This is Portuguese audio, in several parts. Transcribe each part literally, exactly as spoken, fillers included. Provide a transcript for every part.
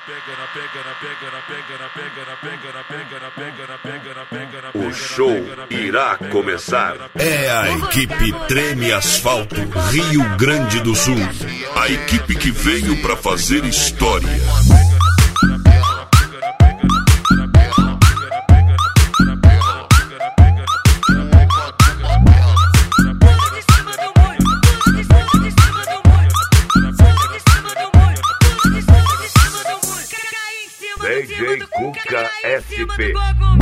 O show irá começar. É a equipe Treme Asfalto, Rio Grande do Sul. A equipe que veio pra fazer história. D J Cuca S P.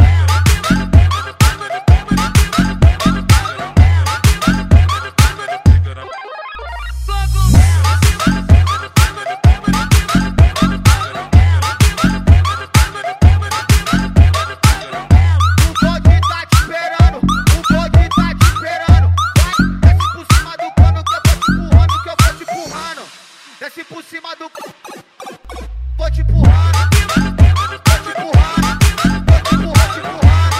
Desce por cima do... Vou te empurrar. Vou te empurrar. Vou te empurrar, te empurrar.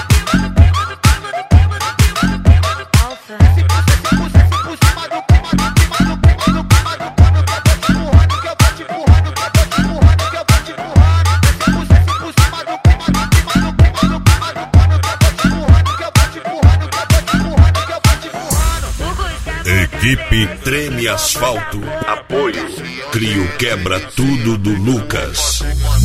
Desce por, desce por, desce por cima do clima, do clima, do clima, do clima, do pano. Que eu vou te empurrando, que eu vou te empurrando, que eu vou te empurrando, que eu vou te empurrando. Desce por, desce por cima do clima, do clima, do clima, do clima, do pano. Que eu vou te empurrando, que eu vou te empurrando, que eu vou te empurrando, que eu vou te empurrando. Equipe Treme Asfalto. Apoio Crio Quebra Tudo do Lucas.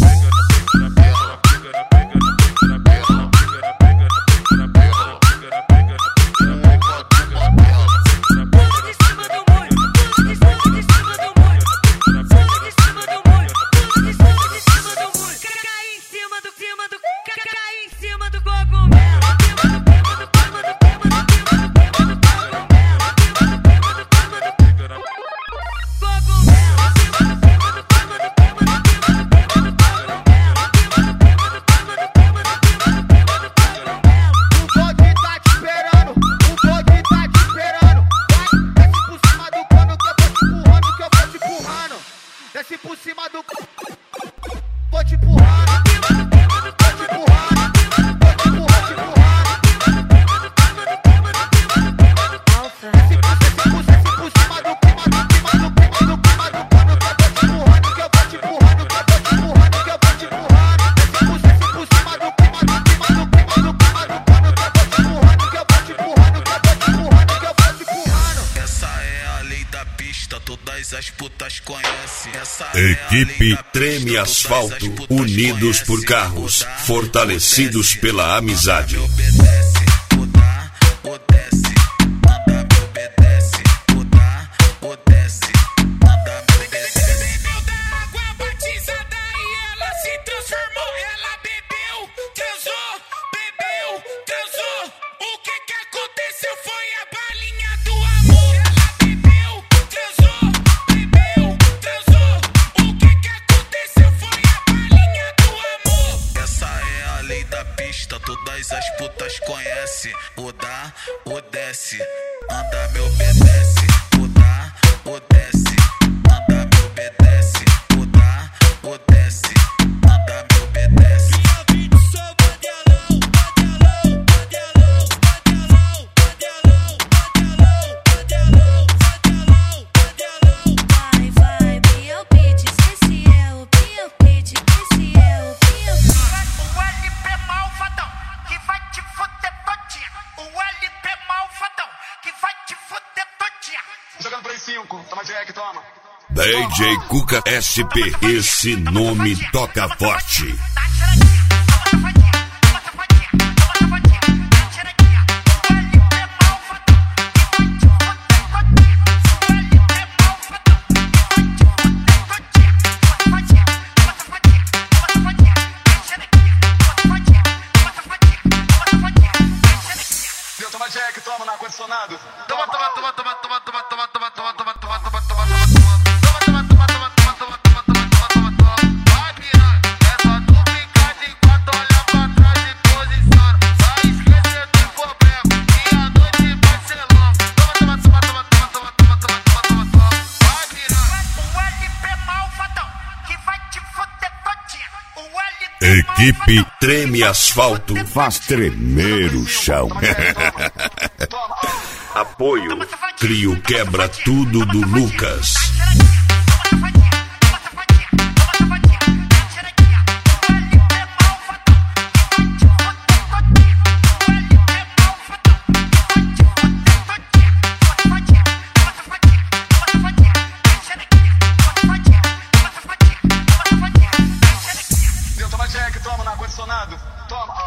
Desce por cima do... Vou te empurrar. Vou te empurrar. Vou te empurrar, te empurrar. Desce por, desce por, desce por cima do clima, do clima, do clima, do clima, do pano. Que eu vou te empurrando, que eu vou te empurrando, que eu vou te empurrando, que eu vou te empurrando. Desce por, desce por cima do clima, do clima, do clima, do clima, do pano. Que eu vou te empurrando, que eu vou te empurrando, que eu vou te empurrando, que eu vou te empurrando. Essa é a lei da pista, todas as putas conhecem. Essa Equipe Treme Asfalto, unidos por carros, fortalecidos pela amizade. Todas as putas conhecem. O dá, o desce, anda me obedece. O dá, o desce, anda me obedece. O dá, o desce, anda me obedece. Sou bandelão, bandelão, bandelão, bandelão, bandelão, bandelão, bandelão, bandelão, bandelão. Vai, vai, B L P, esse é o B L P, esse é o B L P. O L P malvadão que vai te fuder todinha. O L P malvadão que vai te fuder todinha. Jogando Play cinco, toma Jack, toma. D J Cuca S P, esse nome toca forte. Toma Jack, toma no ar-condicionado. Toma, toma, toma, toma, toma, toma, toma, toma, toma, toma, toma, toma, toma. Equipe Treme Asfalto, faz tremer o chão. Apoio Crio Quebra Tudo do Lucas. apaixonado. Toma.